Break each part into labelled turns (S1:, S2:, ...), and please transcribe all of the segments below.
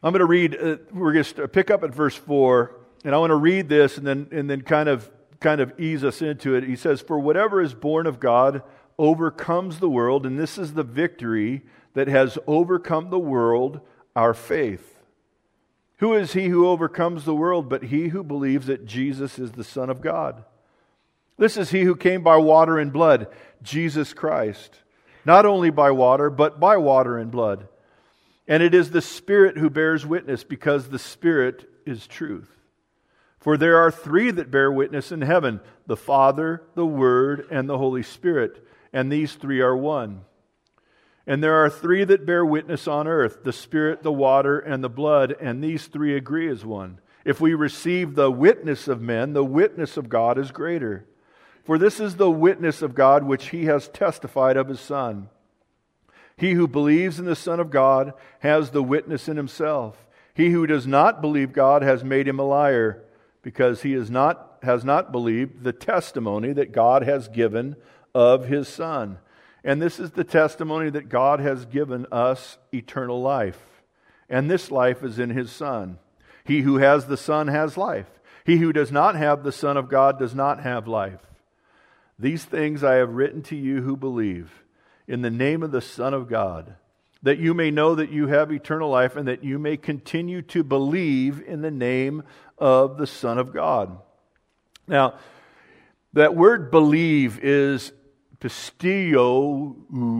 S1: I'm going to read, we're going to pick up at verse 4, and I want to read this and then kind of ease us into it. He says, "For whatever is born of God overcomes the world, and this is the victory that has overcome the world, our faith. Who is he who overcomes the world but he who believes that Jesus is the Son of God? This is he who came by water and blood, Jesus Christ. Not only by water, but by water and blood. And it is the Spirit who bears witness, because the Spirit is truth. For there are three that bear witness in heaven, the Father, the Word, and the Holy Spirit. And these three are one. And there are three that bear witness on earth, the Spirit, the water, and the blood, and these three agree as one. If we receive the witness of men, the witness of God is greater. For this is the witness of God which He has testified of His Son. He who believes in the Son of God has the witness in himself. He who does not believe God has made him a liar, because he has not believed the testimony that God has given of His Son. And this is the testimony that God has given us, eternal life. And this life is in His Son. He who has the Son has life. He who does not have the Son of God does not have life. These things I have written to you who believe in the name of the Son of God, that you may know that you have eternal life, and that you may continue to believe in the name of the Son of God." Now, that word believe is pisteo.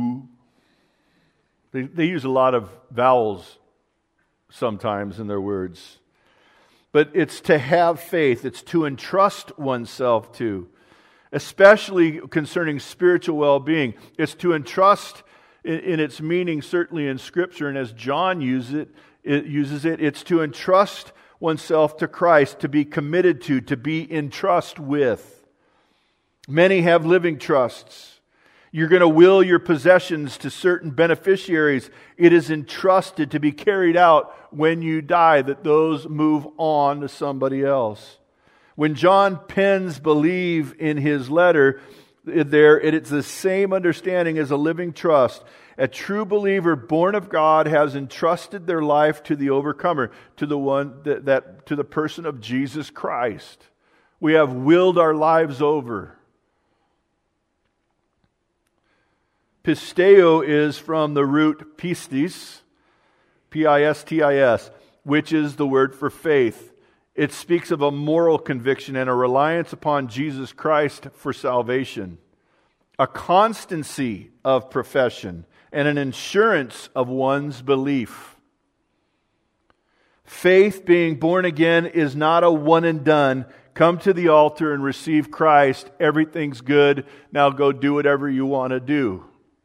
S1: They use a lot of vowels sometimes in their words. But it's to have faith. It's to entrust oneself to. Especially concerning spiritual well-being. It's to entrust in its meaning, certainly in Scripture, and as John uses it, it's to entrust oneself to Christ, to be committed to be in trust with. Many have living trusts. You're going to will your possessions to certain beneficiaries. It is entrusted to be carried out when you die, that those move on to somebody else. When John pens believe in his letter, it's the same understanding as a living trust. A true believer born of God has entrusted their life to the overcomer, to the one to the person of Jesus Christ. We have willed our lives over. Pisteo is from the root pistis, P-I-S-T-I-S, which is the word for faith. It speaks of a moral conviction and a reliance upon Jesus Christ for salvation, a constancy of profession, and an assurance of one's belief. Faith, being born again, is not a one and done. Come to the altar and receive Christ. Everything's good. Now go do whatever you want to do.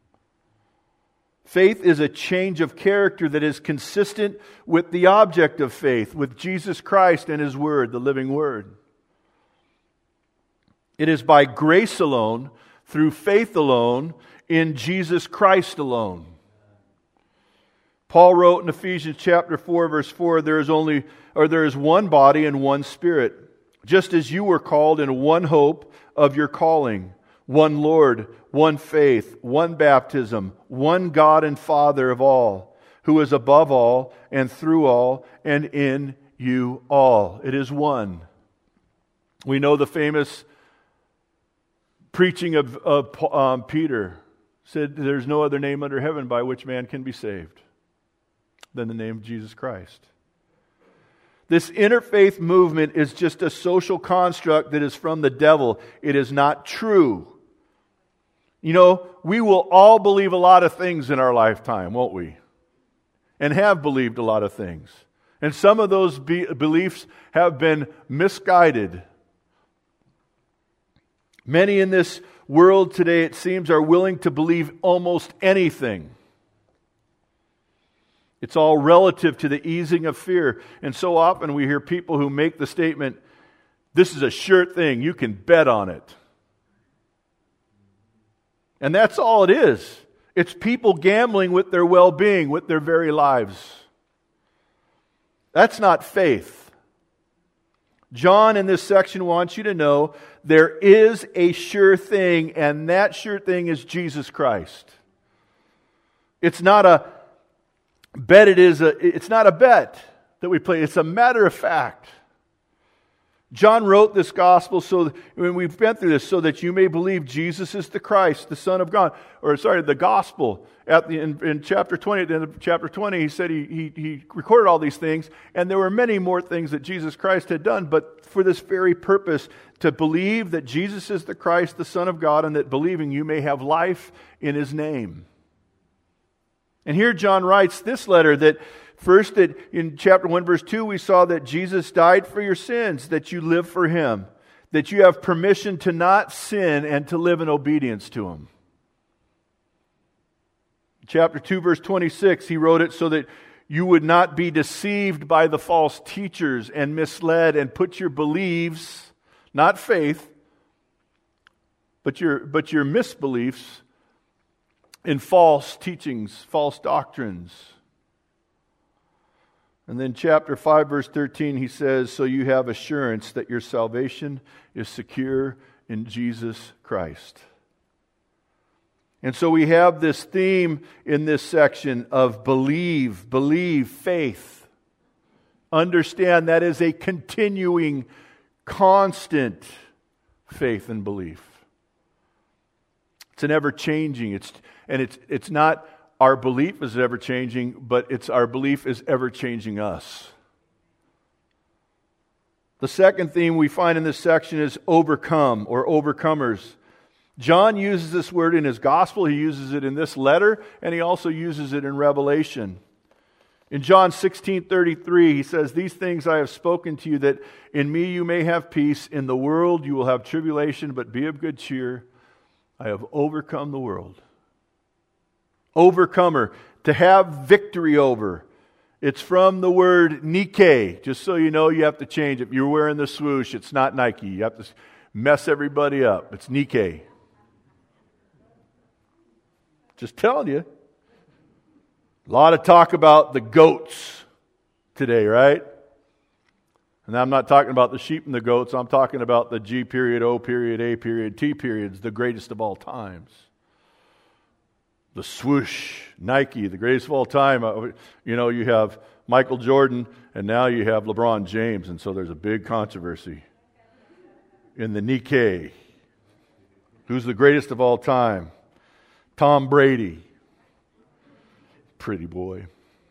S1: Faith is a change of character that is consistent with the object of faith, with Jesus Christ and His Word, the living Word. It is by grace alone, through faith alone, in Jesus Christ alone. Paul wrote in Ephesians chapter 4, verse 4, there is one body and one Spirit, just as you were called in one hope of your calling. One Lord, one faith, one baptism, one God and Father of all, who is above all and through all and in you all. It is one. We know the famous preaching of Peter. Said, "There's no other name under heaven by which man can be saved than the name of Jesus Christ." This interfaith movement is just a social construct that is from the devil. It is not true. You know, we will all believe a lot of things in our lifetime, won't we? And have believed a lot of things. And some of those beliefs have been misguided. Many in this world today, it seems, are willing to believe almost anything. It's all relative to the easing of fear. And so often we hear people who make the statement, "This is a sure thing, you can bet on it." And that's all it is. It's people gambling with their well-being, with their very lives. That's not faith. John in this section wants you to know there is a sure thing, and that sure thing is Jesus Christ. It's not bet it's not a bet that we play. It's a matter of fact. John wrote this gospel when we've been through this, so that you may believe Jesus is the Christ, the Son of God. The gospel. In chapter 20, at the end of chapter 20, he said he recorded all these things, and there were many more things that Jesus Christ had done, but for this very purpose, to believe that Jesus is the Christ, the Son of God, and that believing you may have life in His name. And here John writes this letter that first, that in chapter 1, verse 2, we saw that Jesus died for your sins, that you live for Him, that you have permission to not sin and to live in obedience to Him. Chapter 2, verse 26, he wrote it so that you would not be deceived by the false teachers and misled and put your beliefs, not faith, but your misbeliefs in false teachings, false doctrines. And then chapter 5, verse 13, he says, so you have assurance that your salvation is secure in Jesus Christ. And so we have this theme in this section of believe, faith. Understand that is a continuing, constant faith and belief. It's an ever-changing. It's not our belief is ever-changing, but it's our belief is ever-changing us. The second theme we find in this section is overcome or overcomers. John uses this word in his gospel. He uses it in this letter, and he also uses it in Revelation. In John 16:33, he says, these things I have spoken to you, that in me you may have peace. In the world you will have tribulation, but be of good cheer. I have overcome the world. Overcomer, to have victory over. It's from the word Nike. Just so you know, you have to change it. If you're wearing the swoosh, it's not Nike. You have to mess everybody up. It's Nike. Just telling you. A lot of talk about the goats today, right? And I'm not talking about the sheep and the goats. I'm talking about the G period, O period, A period, T periods, the greatest of all times. The swoosh, Nike, the greatest of all time. You have Michael Jordan, and now you have LeBron James, and so there's a big controversy in the Nike. Who's the greatest of all time? Tom Brady. Pretty boy.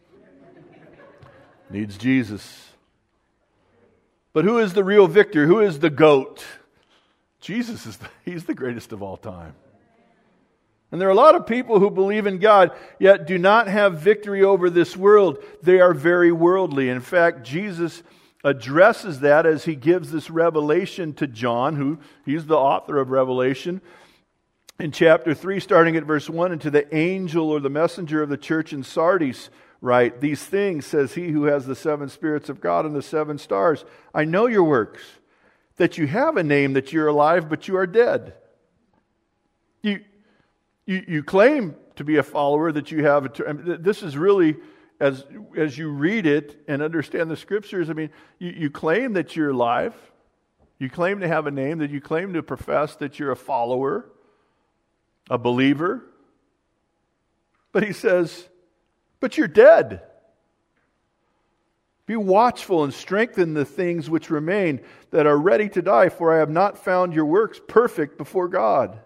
S1: Needs Jesus. But who is the real victor? Who is the GOAT? Jesus he's the greatest of all time. And there are a lot of people who believe in God, yet do not have victory over this world. They are very worldly. In fact, Jesus addresses that as he gives this revelation to John, he's the author of Revelation. In chapter 3, starting at verse 1, and to the angel or the messenger of the church in Sardis write, these things says he who has the 7 spirits of God and the 7 stars. I know your works, that you have a name, that you're alive, but you are dead. You claim to be a follower, that you have. This is really, as you read it and understand the Scriptures, you claim that you're alive. You claim to have a name, that you claim to profess that you're a follower, a believer. But he says, but you're dead. Be watchful and strengthen the things which remain that are ready to die, for I have not found your works perfect before God.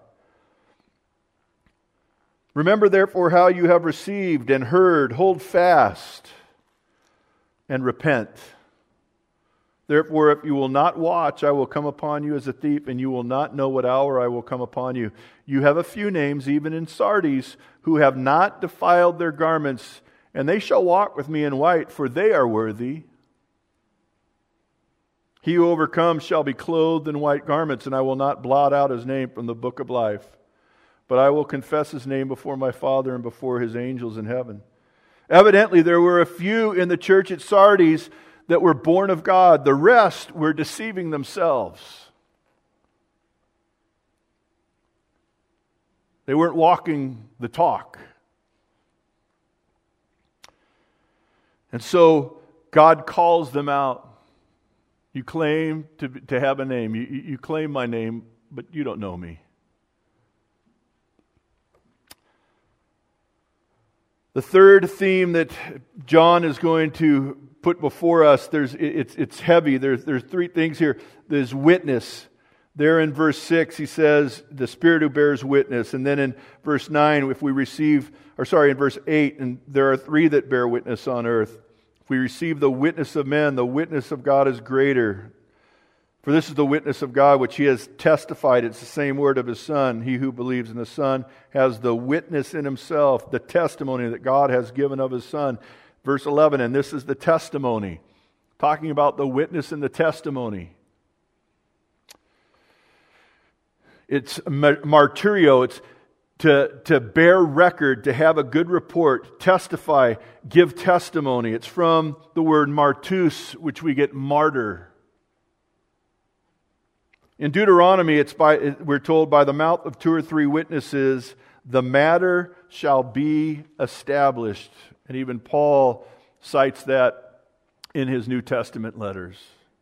S1: Remember therefore how you have received and heard, hold fast and repent. Therefore, if you will not watch, I will come upon you as a thief, and you will not know what hour I will come upon you. You have a few names, even in Sardis, who have not defiled their garments, and they shall walk with me in white, for they are worthy. He who overcomes shall be clothed in white garments, and I will not blot out his name from the book of life. But I will confess his name before my Father and before his angels in heaven. Evidently, there were a few in the church at Sardis that were born of God. The rest were deceiving themselves. They weren't walking the talk. And so God calls them out. You claim to have a name. You claim my name, but you don't know me. The third theme that John is going to put before us, it's heavy. There's three things here. There's witness. There in verse 6, he says, the Spirit who bears witness. And then in verse 9, in verse 8, and there are three that bear witness on earth. If we receive the witness of men, the witness of God is greater. For this is the witness of God which he has testified. It's the same word of his Son. He who believes in the Son has the witness in himself, the testimony that God has given of his Son. Verse 11, and this is the testimony. Talking about the witness and the testimony. It's martyrio. It's to bear record, to have a good report, testify, give testimony. It's from the word martus, which we get martyr. In Deuteronomy, we're told, by the mouth of two or three witnesses, the matter shall be established. And even Paul cites that in his New Testament letters.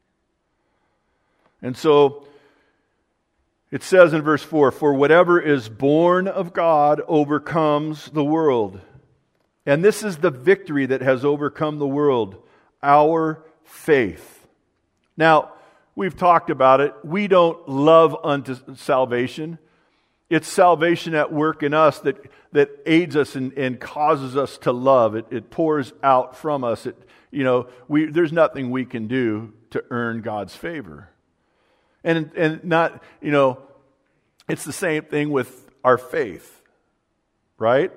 S1: And so, it says in verse 4, for whatever is born of God overcomes the world. And this is the victory that has overcome the world, our faith. Now, we've talked about it. We don't love unto salvation. It's salvation at work in us that aids us and causes us to love. It pours out from us. There's nothing we can do to earn God's favor. And not, it's the same thing with our faith, right?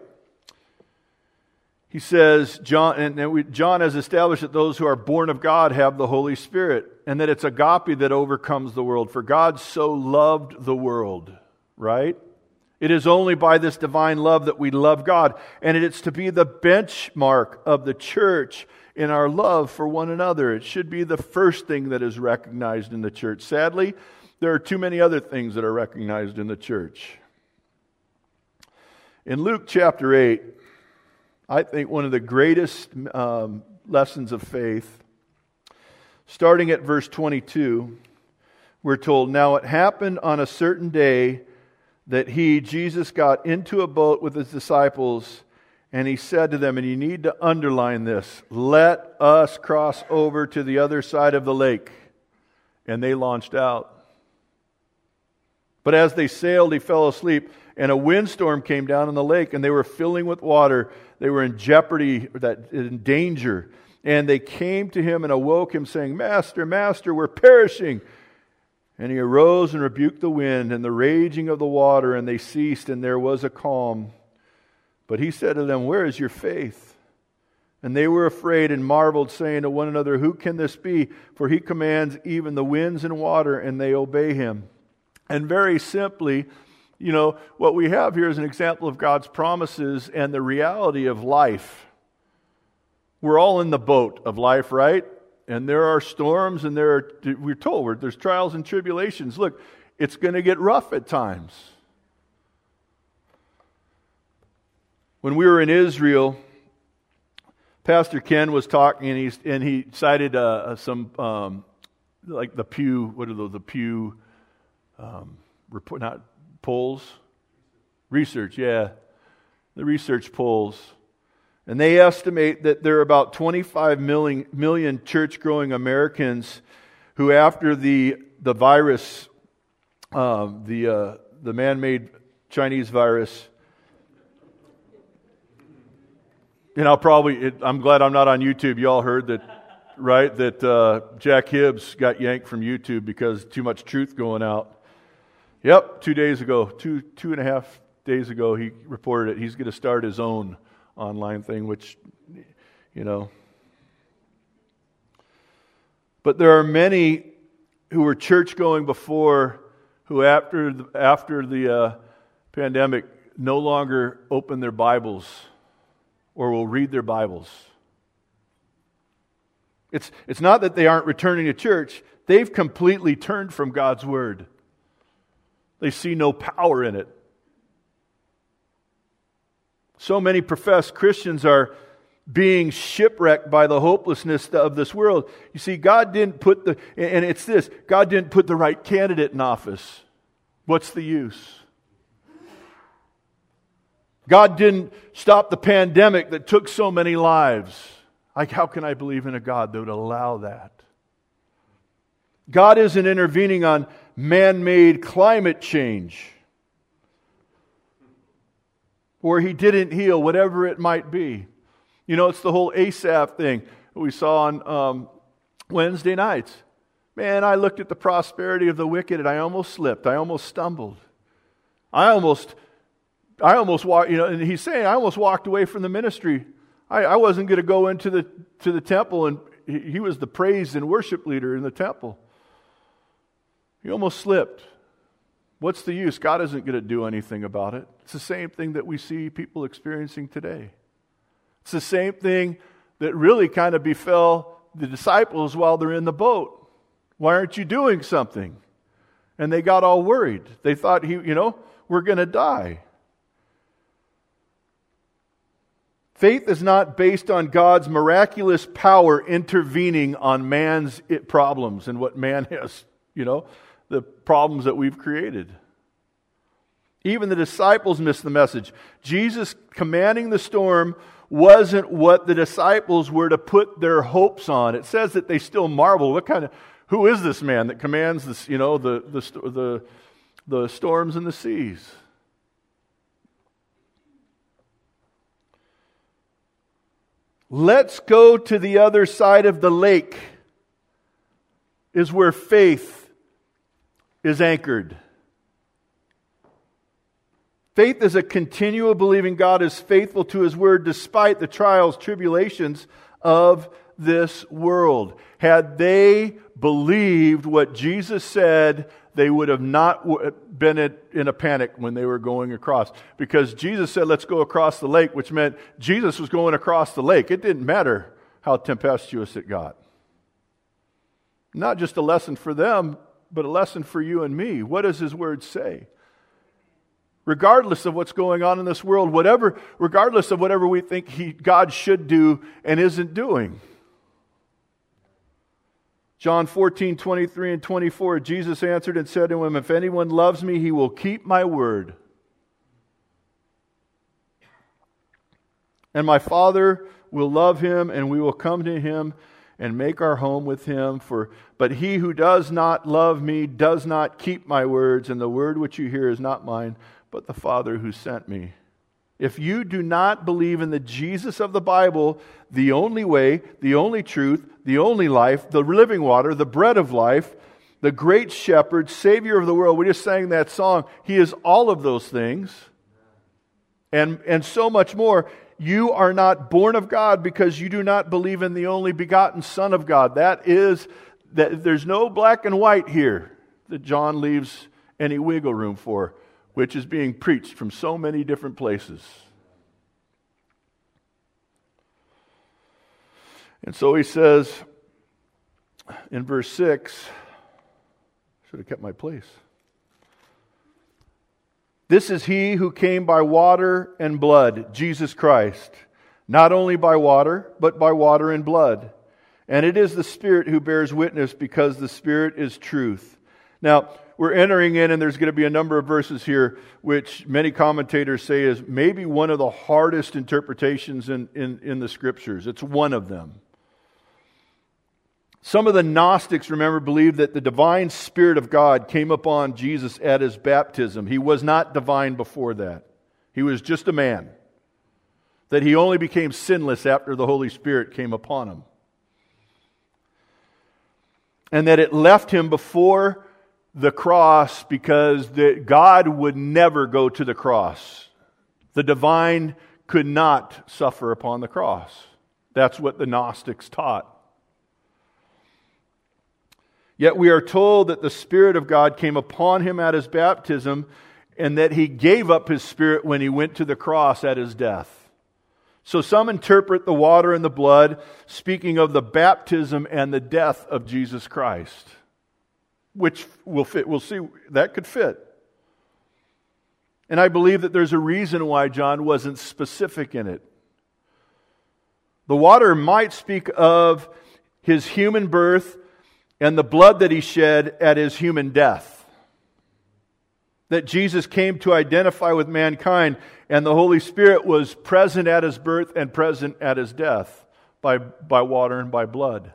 S1: He says, John has established that those who are born of God have the Holy Spirit, and that it's agape that overcomes the world. For God so loved the world, right? It is only by this divine love that we love God, and it's to be the benchmark of the church in our love for one another. It should be the first thing that is recognized in the church. Sadly, there are too many other things that are recognized in the church. In Luke chapter 8, I think one of the greatest lessons of faith, starting at verse 22, we're told, now it happened on a certain day that Jesus got into a boat with his disciples, and he said to them, and you need to underline this, let us cross over to the other side of the lake. And they launched out. But as they sailed, he fell asleep, and a windstorm came down on the lake, and they were filling with water. They were in jeopardy, in danger. And they came to him and awoke him, saying, Master, Master, we're perishing. And he arose and rebuked the wind and the raging of the water, and they ceased, and there was a calm. But he said to them, where is your faith? And they were afraid and marveled, saying to one another, who can this be? For he commands even the winds and water, and they obey him. And very simply, what we have here is an example of God's promises and the reality of life. We're all in the boat of life, right? And there are storms, and we're told there's trials and tribulations. Look, it's going to get rough at times. When we were in Israel, Pastor Ken was talking, and he cited some like the Pew. What are those? The Pew report, not polls, research. Yeah, the research polls, and they estimate that there are about 25 million church-going Americans who, after the virus, the man-made Chinese virus. I'm glad I'm not on YouTube. You all heard that, right? That Jack Hibbs got yanked from YouTube because too much truth going out. Yep, 2 days ago, two and a half days ago, he reported it. He's going to start his own online thing, which, But there are many who were church-going before, who after the pandemic no longer open their Bibles or will read their Bibles. It's not that they aren't returning to church. They've completely turned from God's Word. They see no power in it. So many professed Christians are being shipwrecked by the hopelessness of this world. You see, God didn't put God didn't put the right candidate in office. What's the use? God didn't stop the pandemic that took so many lives. Like, how can I believe in a God that would allow that? God isn't intervening on man-made climate change. Or He didn't heal, whatever it might be. You know, it's the whole Asaph thing that we saw on Wednesday nights. Man, I looked at the prosperity of the wicked and I almost slipped. I almost stumbled. I almost walked, and he's saying, I almost walked away from the ministry. I wasn't going to go into the temple, and he was the praise and worship leader in the temple. He almost slipped. What's the use? God isn't going to do anything about it. It's the same thing that we see people experiencing today. It's the same thing that really kind of befell the disciples while they're in the boat. Why aren't you doing something? And they got all worried. They thought, we're going to die. Faith is not based on God's miraculous power intervening on man's problems and what man has, the problems that we've created. Even the disciples missed the message. Jesus commanding the storm wasn't what the disciples were to put their hopes on. It says that they still marvel. Who is this man that commands this, the storms and the seas? Let's go to the other side of the lake is where faith is anchored. Faith is a continual believing God is faithful to His word despite the trials, tribulations of this world. Had they believed what Jesus said, they would have not been in a panic when they were going across. Because Jesus said, let's go across the lake, which meant Jesus was going across the lake. It didn't matter how tempestuous it got. Not just a lesson for them, but a lesson for you and me. What does His word say? Regardless of what's going on in this world, regardless of whatever we think God should do and isn't doing. John 14:23 and 24, Jesus answered and said to him, if anyone loves me, he will keep my word. And my Father will love him, and we will come to him and make our home with him. But he who does not love me does not keep my words, and the word which you hear is not mine, but the Father who sent me. If you do not believe in the Jesus of the Bible, the only way, the only truth, the only life, the living water, the bread of life, the great shepherd, Savior of the world, we just sang that song. He is all of those things and so much more. You are not born of God because you do not believe in the only begotten Son of God. That there's no black and white here that John leaves any wiggle room for, which is being preached from so many different places. And so he says in verse 6, should have kept my place. This is he who came by water and blood, Jesus Christ. Not only by water, but by water and blood. And it is the Spirit who bears witness, because the Spirit is truth. Now, we're entering in, and there's going to be a number of verses here which many commentators say is maybe one of the hardest interpretations in the Scriptures. It's one of them. Some of the Gnostics, remember, believed that the divine Spirit of God came upon Jesus at His baptism. He was not divine before that. He was just a man. That He only became sinless after the Holy Spirit came upon Him. And that it left Him before the cross because God would never go to the cross. The divine could not suffer upon the cross. That's what the Gnostics taught. Yet we are told that the Spirit of God came upon Him at His baptism, and that He gave up His Spirit when He went to the cross at His death. So some interpret the water and the blood speaking of the baptism and the death of Jesus Christ, which will fit. We'll see, that could fit. And I believe that there's a reason why John wasn't specific in it. The water might speak of His human birth and the blood that He shed at His human death. that Jesus came to identify with mankind, and the Holy Spirit was present at his birth and present at his death by water and by blood.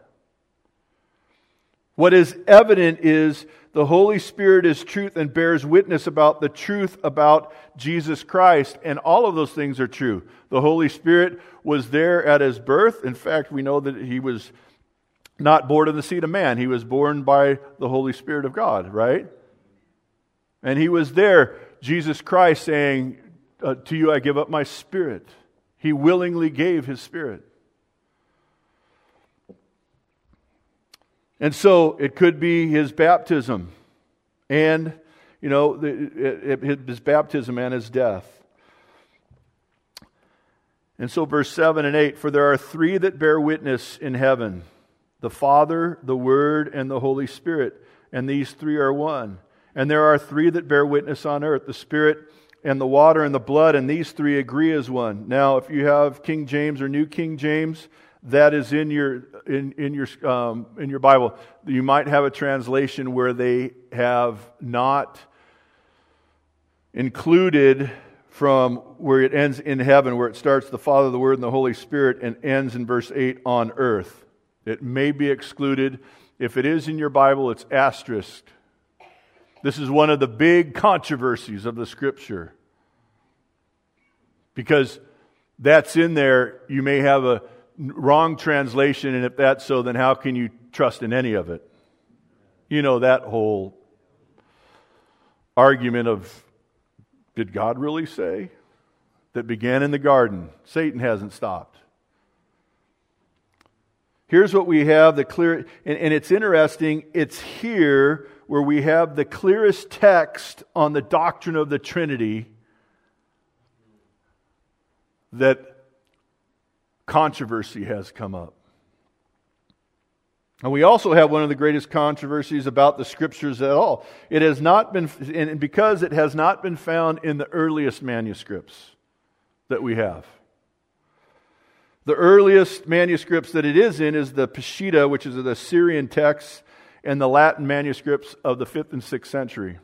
S1: What is evident is the Holy Spirit is truth and bears witness about the truth about Jesus Christ, and all of those things are true. The Holy Spirit was there at his birth. In fact, we know that he was not born of the seed of man. He was born by the Holy Spirit of God, right? And he was there, Jesus Christ saying, to you I give up my spirit. He willingly gave his spirit. And so it could be his baptism and, his baptism and his death. And so verse 7 and 8, for there are three that bear witness in heaven, the Father, the Word, and the Holy Spirit, and these three are one. And there are three that bear witness on earth, the Spirit and the water and the blood, and these three agree as one. Now, if you have King James or New King James, that is in your Bible. You might have a translation where they have not included from where it ends in heaven, where it starts the Father, the Word, and the Holy Spirit, and ends in verse 8 on earth. It may be excluded. If it is in your Bible, it's asterisked. This is one of the big controversies of the Scripture. Because that's in there, you may have a wrong translation, and if that's so, then how can you trust in any of it? You know, that whole argument of, did God really say? That began in the garden. Satan hasn't stopped. Here's what we have, the clear, and it's interesting, it's here where we have the clearest text on the doctrine of the Trinity that controversy has come up. And we also have one of the greatest controversies about the Scriptures at all. It has not been, and because it has not been found in the earliest manuscripts that we have. The earliest manuscripts that it is in is the Peshitta, which is the Syrian text, and the Latin manuscripts of the 5th and 6th century.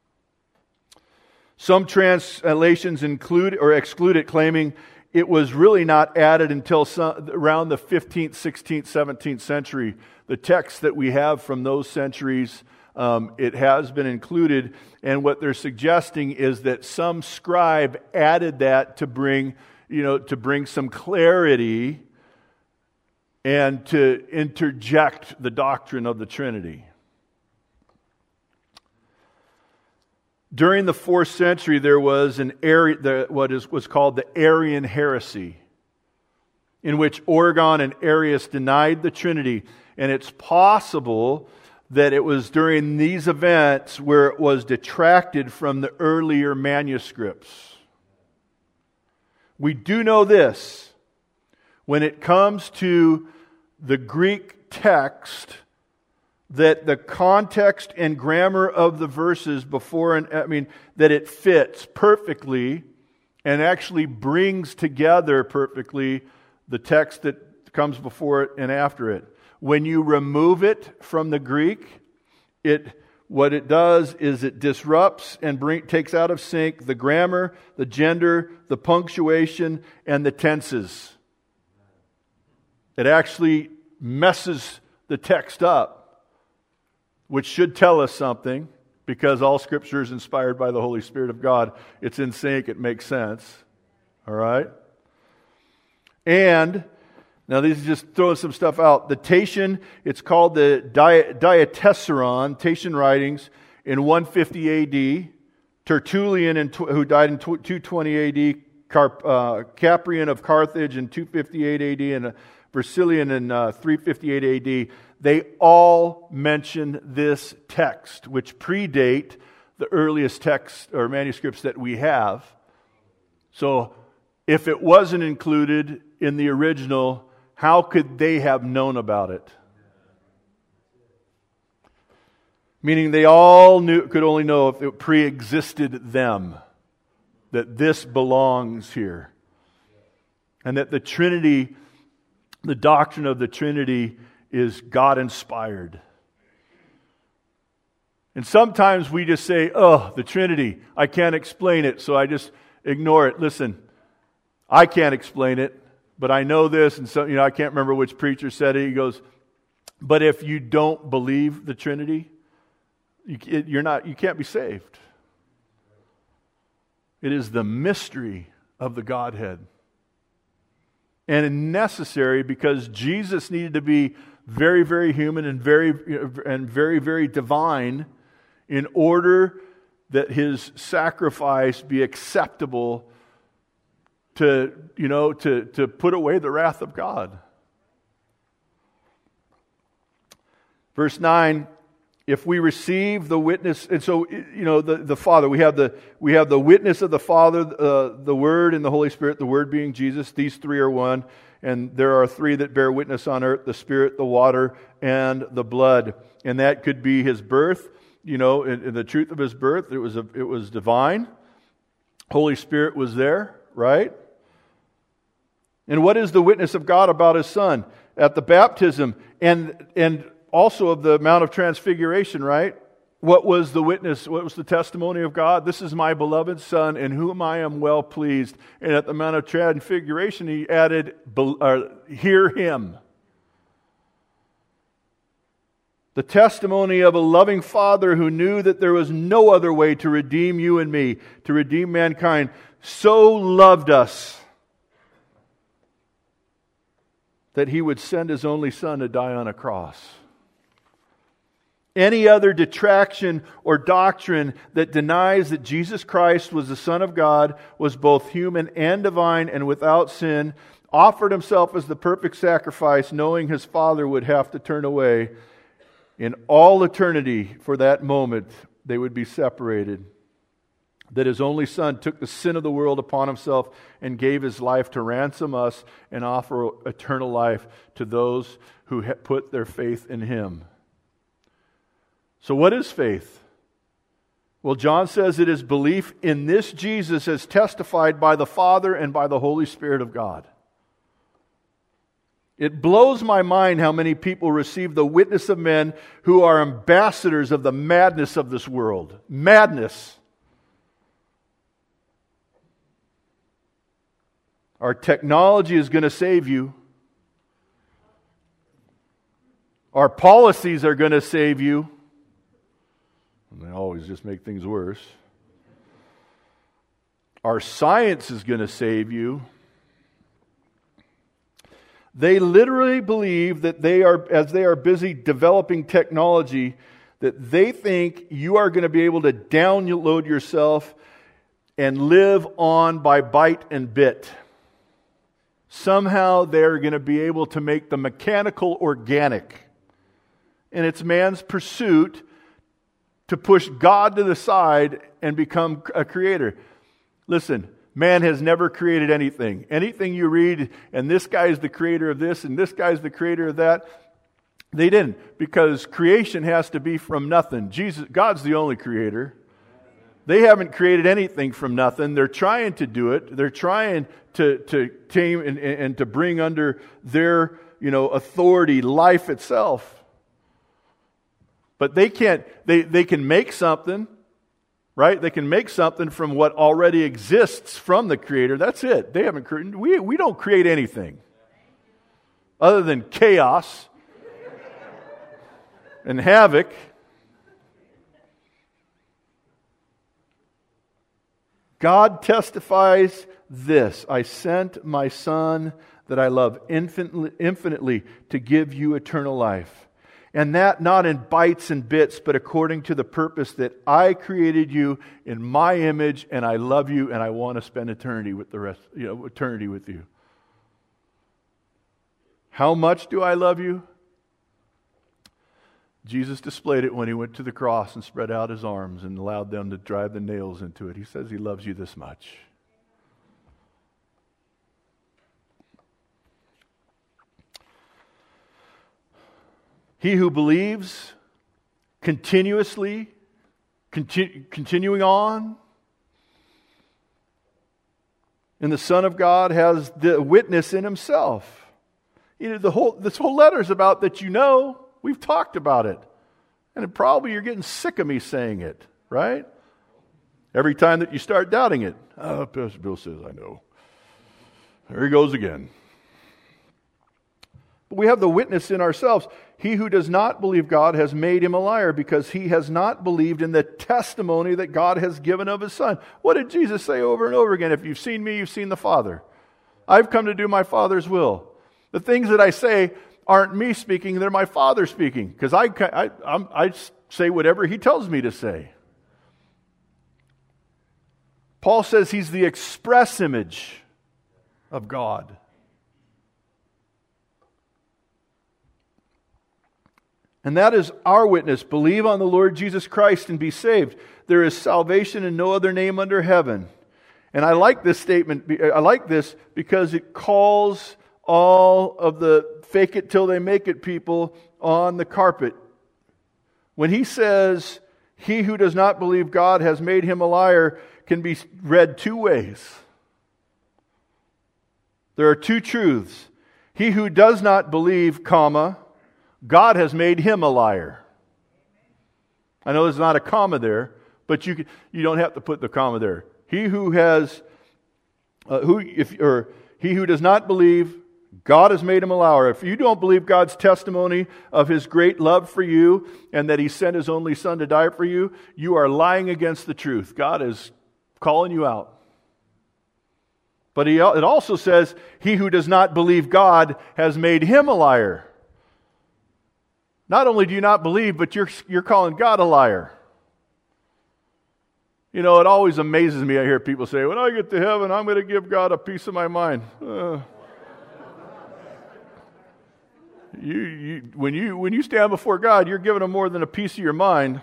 S1: Some translations include or exclude it, claiming it was really not added until around the 15th, 16th, 17th century. The text that we have from those centuries, it has been included, and what they're suggesting is that some scribe added that to bring some clarity and to interject the doctrine of the Trinity. During the 4th century, there was what was called the Arian heresy, in which Origen and Arius denied the Trinity. And it's possible that it was during these events where it was detracted from the earlier manuscripts. We do know this. When it comes to the Greek text, that the context and grammar of the verses that it fits perfectly and actually brings together perfectly the text that comes before it and after it. When you remove it from the Greek, what it does is it disrupts and takes out of sync the grammar, the gender, the punctuation, and the tenses. It actually messes the text up, which should tell us something, because all Scripture is inspired by the Holy Spirit of God. It's in sync, it makes sense. All right? And, now these are just throwing some stuff out. The Tatian, it's called the Diatessaron, Tatian writings, in 150 AD. Tertullian, who died in 220 AD. Caprian of Carthage in 258 AD, and Versilian in 358 AD. They all mention this text, which predate the earliest texts or manuscripts that we have. So, if it wasn't included in the original, how could they have known about it? Meaning they all could only know if it pre-existed them, that this belongs here. And that the Trinity, the doctrine of the Trinity, is God-inspired. And sometimes we just say, oh, the Trinity, I can't explain it, so I just ignore it. Listen, I can't explain it, but I know this, and so I can't remember which preacher said it. He goes, but if you don't believe the Trinity, you can't be saved. It is the mystery of the Godhead. And necessary because Jesus needed to be very, very human and very, very divine in order that his sacrifice be acceptable to put away the wrath of God. Verse 9, if we receive the witness, and so the Father, we have the witness of the Father, the Word, and the Holy Spirit. The Word being Jesus. These three are one, and there are three that bear witness on earth: the Spirit, the water, and the blood. And that could be his birth. In the truth of his birth, it was divine. Holy Spirit was there, right? And what is the witness of God about his Son at the baptism and also of the Mount of Transfiguration, right? What was the witness? What was the testimony of God? This is my beloved Son in whom I am well pleased. And at the Mount of Transfiguration, he added, hear him. The testimony of a loving Father who knew that there was no other way to redeem you and me, to redeem mankind, so loved us that he would send his only Son to die on a cross. Any other detraction or doctrine that denies that Jesus Christ was the Son of God, was both human and divine and without sin, offered himself as the perfect sacrifice, knowing his Father would have to turn away. In all eternity, for that moment, they would be separated. That his only Son took the sin of the world upon himself and gave his life to ransom us and offer eternal life to those who put their faith in him. So what is faith? Well, John says it is belief in this Jesus as testified by the Father and by the Holy Spirit of God. It blows my mind how many people receive the witness of men who are ambassadors of the madness of this world. Madness. Our technology is going to save you. Our policies are going to save you. And they always just make things worse. Our science is going to save you. They literally believe that as they are busy developing technology, that they think you are going to be able to download yourself and live on by byte and bit. Somehow they're going to be able to make the mechanical organic. And it's man's pursuit to push God to the side and become a creator. Listen, man has never created anything. Anything you read, and this guy is the creator of this, and this guy is the creator of that, they didn't. Because creation has to be from nothing. God's the only creator. They haven't created anything from nothing. They're trying to do it. They're trying to tame and to bring under their authority life itself. But they can't. They can make something, right? They can make something from what already exists from the Creator. That's it. They haven't created. We don't create anything other than chaos and havoc. God testifies this: I sent my Son that I love infinitely to give you eternal life. And that not in bites and bits, but according to the purpose that I created you in my image, and I love you, and I want to spend eternity with eternity with you. How much do I love you? Jesus displayed it when he went to the cross and spread out his arms and allowed them to drive the nails into it. He says he loves you this much. He who believes continuously, continuing on, and the Son of God has the witness in himself. This whole letter is about that We've talked about it. And probably you're getting sick of me saying it, right? Every time that you start doubting it, Pastor Bill says, I know. There he goes again. But we have the witness in ourselves. He who does not believe God has made him a liar, because he has not believed in the testimony that God has given of his Son. What did Jesus say over and over again? If you've seen me, you've seen the Father. I've come to do my Father's will. The things that I say aren't me speaking, they're my Father speaking, because I say whatever he tells me to say. Paul says he's the express image of God. And that is our witness. Believe on the Lord Jesus Christ and be saved. There is salvation in no other name under heaven. And I like this statement. I like this because it calls all of the fake it till they make it people on the carpet. When he says, he who does not believe God has made him a liar, can be read two ways. There are two truths. He who does not believe, comma, God has made him a liar. I know there's not a comma there, but you don't have to put the comma there. He who has, he who does not believe, God has made him a liar. If you don't believe God's testimony of his great love for you and that he sent his only Son to die for you, you are lying against the truth. God is calling you out. But it also says, he who does not believe God has made him a liar. Not only do you not believe, but you're calling God a liar. You know, it always amazes me. I hear people say, when I get to heaven, I'm going to give God a piece of my mind. When you stand before God, you're giving him more than a piece of your mind.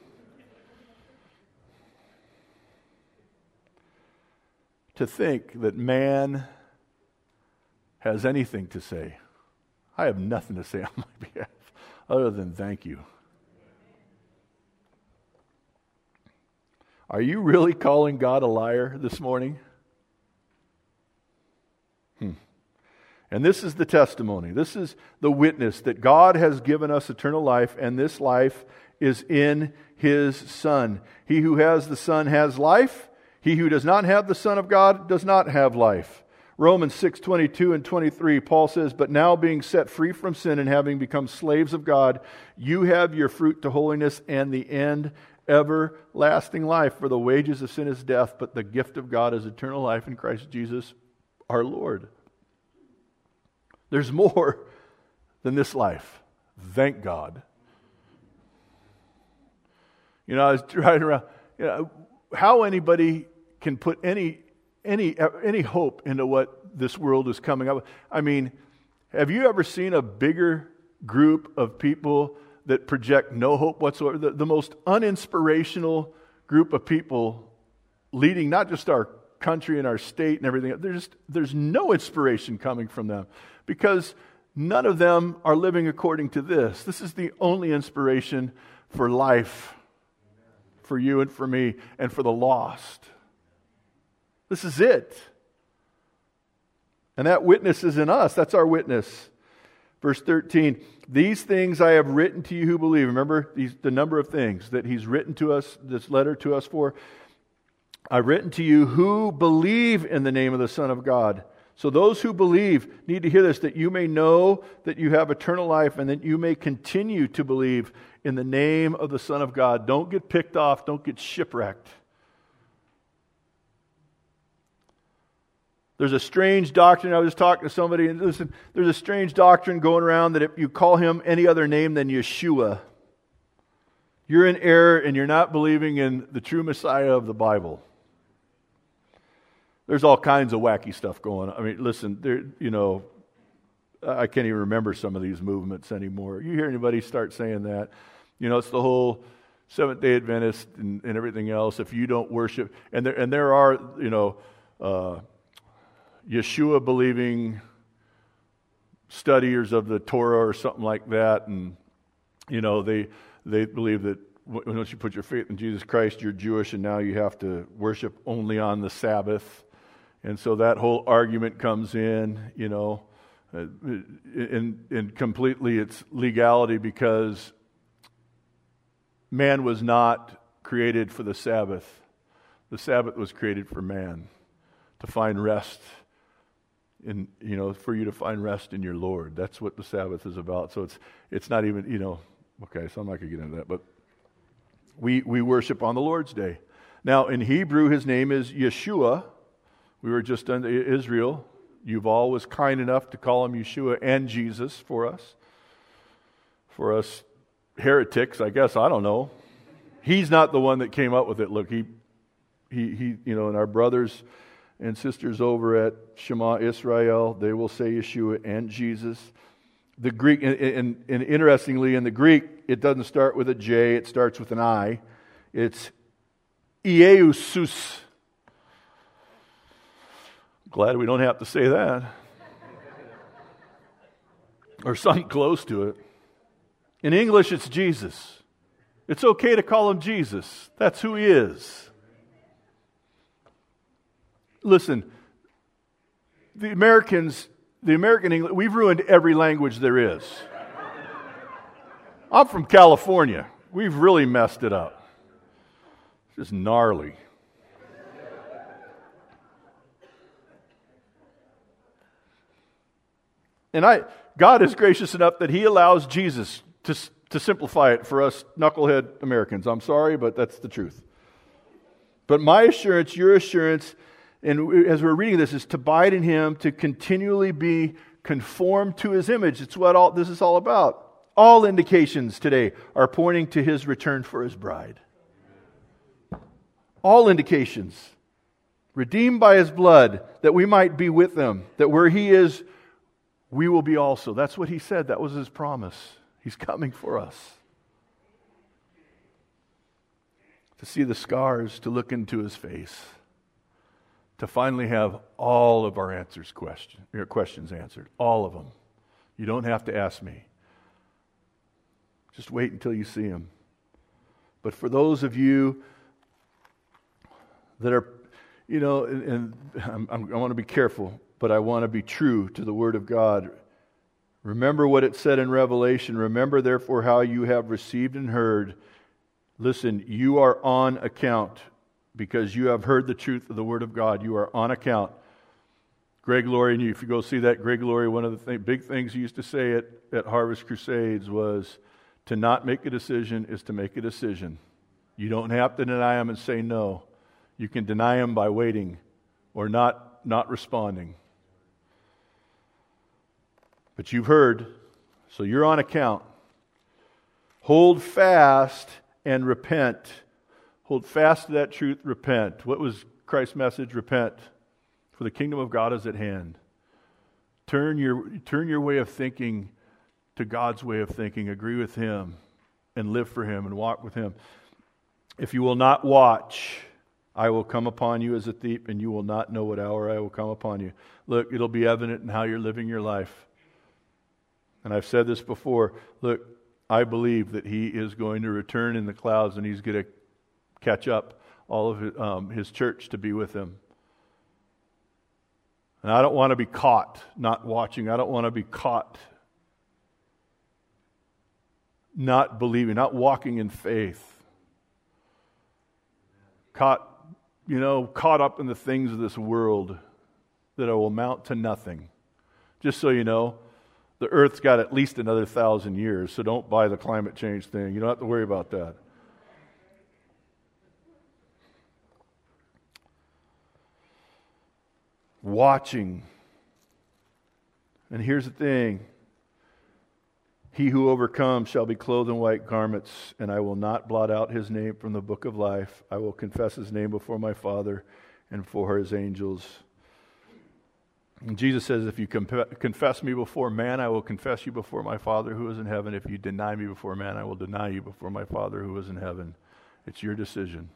S1: To think that man has anything to say. I have nothing to say on my behalf other than thank you. Are you really calling God a liar this morning? And this is the testimony. This is the witness that God has given us eternal life, and this life is in his Son. He who has the Son has life. He who does not have the Son of God does not have life. Romans 6:22 and 23, Paul says, but now being set free from sin and having become slaves of God, you have your fruit to holiness and the end, everlasting life. For the wages of sin is death, but the gift of God is eternal life in Christ Jesus our Lord. There's more than this life. Thank God. You know, I was driving around, how anybody can put any hope into what this world is coming up with. I mean, have you ever seen a bigger group of people that project no hope whatsoever? The most uninspirational group of people leading not just our country and our state and everything. There's no inspiration coming from them because none of them are living according to this. This is the only inspiration for life, for you and for me, and for the lost. This is it. And that witness is in us. That's our witness. Verse 13, these things I have written to you who believe. Remember the number of things that he's written to us, this letter to us for. I've written to you who believe in the name of the Son of God. So those who believe need to hear this, that you may know that you have eternal life and that you may continue to believe in the name of the Son of God. Don't get picked off. Don't get shipwrecked. There's a strange doctrine. I was talking to somebody, and listen, there's a strange doctrine going around that if you call him any other name than Yeshua, you're in error and you're not believing in the true Messiah of the Bible. There's all kinds of wacky stuff going on. I mean, listen, I can't even remember some of these movements anymore. You hear anybody start saying that? It's the whole Seventh-day Adventist and everything else. If you don't worship, and there are, Yeshua-believing studiers of the Torah or something like that, and they believe that once you put your faith in Jesus Christ, you're Jewish, and now you have to worship only on the Sabbath, and so that whole argument comes in, and completely it's legality because man was not created for the Sabbath. The Sabbath was created for man, to find rest for you to find rest in your Lord. That's what the Sabbath is about. So it's not even, okay, so I'm not going to get into that, but we worship on the Lord's Day. Now, in Hebrew, his name is Yeshua. We were just in Israel. Yuval was kind enough to call him Yeshua and Jesus for us. For us heretics, I guess, I don't know. He's not the one that came up with it. Look, he and our brothers and sisters over at Shema Israel, they will say Yeshua and Jesus. The Greek, and interestingly, in the Greek, it doesn't start with a J, it starts with an I. It's Ieusus. Glad we don't have to say that. Or something close to it. In English, it's Jesus. It's okay to call him Jesus. That's who he is. Listen, the American English, we've ruined every language there is. I'm from California. We've really messed it up. It's just gnarly. And God is gracious enough that he allows Jesus to simplify it for us knucklehead Americans. I'm sorry, but that's the truth. But my assurance, your assurance, and as we're reading this, is to abide in him, to continually be conformed to his image. It's what this is all about. All indications today are pointing to his return for his bride. All indications. Redeemed by his blood, that we might be with them, that where he is, we will be also. That's what he said. That was his promise. He's coming for us. To see the scars, to look into his face, to finally have all of our questions answered. All of them. You don't have to ask me. Just wait until you see him. But for those of you that are, and I want to be careful, but I want to be true to the Word of God. Remember what it said in Revelation. Remember, therefore, how you have received and heard. Listen, you are on account because you have heard the truth of the Word of God. You are on account. Greg Laurie, and if you go see that, Greg Laurie, one of the big things he used to say at Harvest Crusades was, to not make a decision is to make a decision. You don't have to deny him and say no. You can deny him by waiting or not responding. But you've heard, so you're on account. Hold fast and repent. Hold fast to that truth, repent. What was Christ's message? Repent, for the kingdom of God is at hand. Turn your way of thinking to God's way of thinking. Agree with him and live for him and walk with him. If you will not watch, I will come upon you as a thief, and you will not know what hour I will come upon you. Look, it'll be evident in how you're living your life. And I've said this before. Look, I believe that he is going to return in the clouds, and he's going to catch up all of his church to be with him. And I don't want to be caught not watching. I don't want to be caught not believing, not walking in faith. Caught up in the things of this world that will amount to nothing. Just so you know, the earth's got at least another 1,000 years, so don't buy the climate change thing. You don't have to worry about that. Watching. And here's the thing. He who overcomes shall be clothed in white garments, and I will not blot out his name from the book of life. I will confess his name before my Father and for his angels. And Jesus says, if you confess me before man, I will confess you before my Father who is in heaven. If you deny me before man, I will deny you before my Father who is in heaven. It's your decision.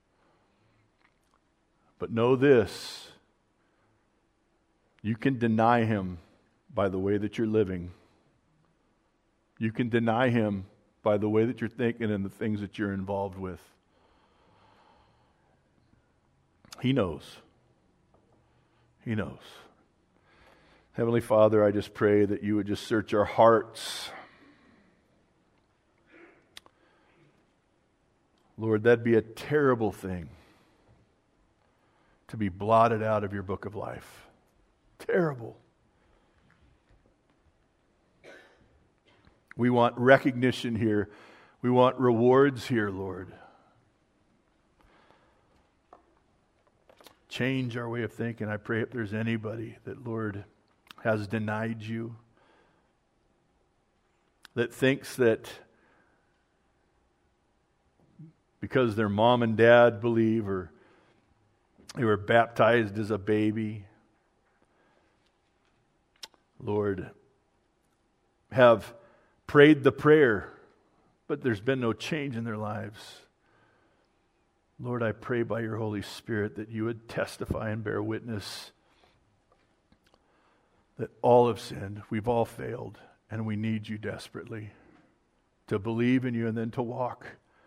S1: But know this, you can deny him by the way that you're living. You can deny him by the way that you're thinking and the things that you're involved with. He knows. He knows. Heavenly Father, I just pray that you would just search our hearts. Lord, that'd be a terrible thing to be blotted out of your book of life. Terrible. We want recognition here. We want rewards here, Lord. Change our way of thinking. I pray if there's anybody that, Lord, has denied you, that thinks that because their mom and dad believe or they were baptized as a baby, Lord, have prayed the prayer, but there's been no change in their lives. Lord, I pray by your Holy Spirit that you would testify and bear witness that all have sinned, we've all failed, and we need you desperately to believe in you and then to walk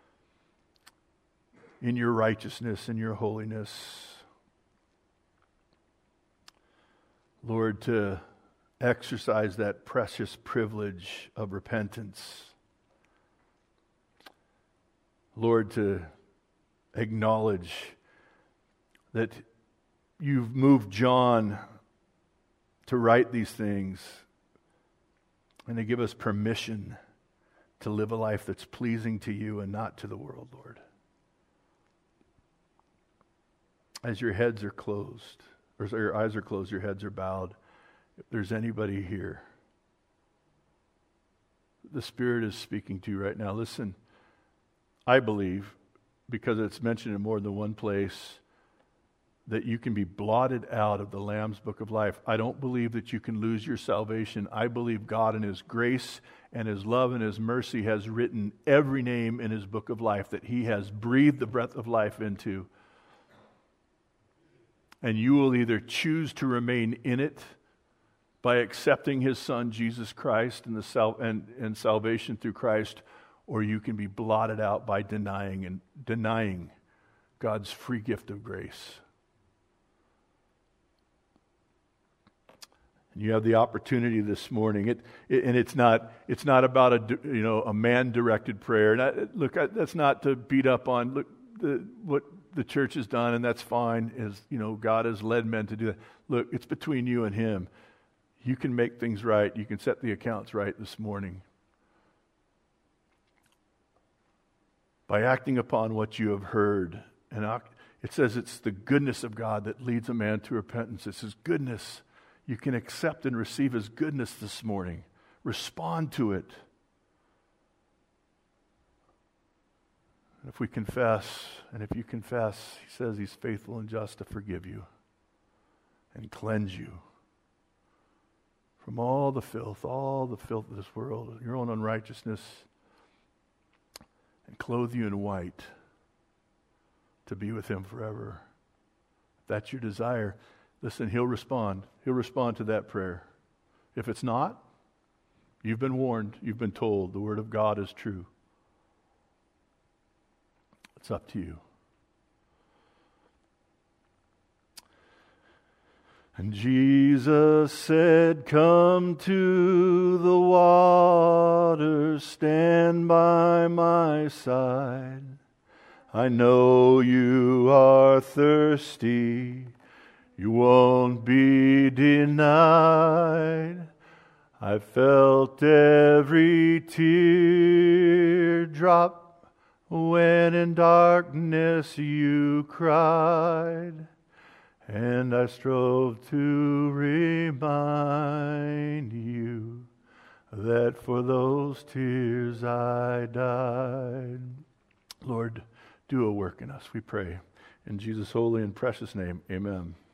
S1: in your righteousness and your holiness. Lord, to exercise that precious privilege of repentance. Lord, to acknowledge that you've moved John to write these things and to give us permission to live a life that's pleasing to you and not to the world, Lord. As your heads are closed, or your eyes are closed, your heads are bowed, if there's anybody here, the Spirit is speaking to you right now. Listen, I believe, because it's mentioned in more than one place, that you can be blotted out of the Lamb's Book of Life. I don't believe that you can lose your salvation. I believe God in His grace and His love and His mercy has written every name in His Book of Life that He has breathed the breath of life into. And you will either choose to remain in it by accepting His Son, Jesus Christ, and salvation through Christ, or you can be blotted out by denying God's free gift of grace. And you have the opportunity this morning. And it's not about a man-directed prayer. That's not to beat up on what the church has done, and that's fine. God has led men to do that. Look, it's between you and Him. You can make things right. You can set the accounts right this morning by acting upon what you have heard. And it says it's the goodness of God that leads a man to repentance. It's His goodness. You can accept and receive His goodness this morning. Respond to it. And if we confess, and if you confess, He says He's faithful and just to forgive you and cleanse you from all the filth of this world, your own unrighteousness, and clothe you in white to be with Him forever. If that's your desire, listen, He'll respond. He'll respond to that prayer. If it's not, you've been warned, you've been told, the Word of God is true. It's up to you. And Jesus said, "Come to the water, stand by my side. I know you are thirsty, you won't be denied. I felt every tear drop when in darkness you cried. And I strove to remind you that for those tears I died." Lord, do a work in us, we pray. In Jesus' holy and precious name, amen.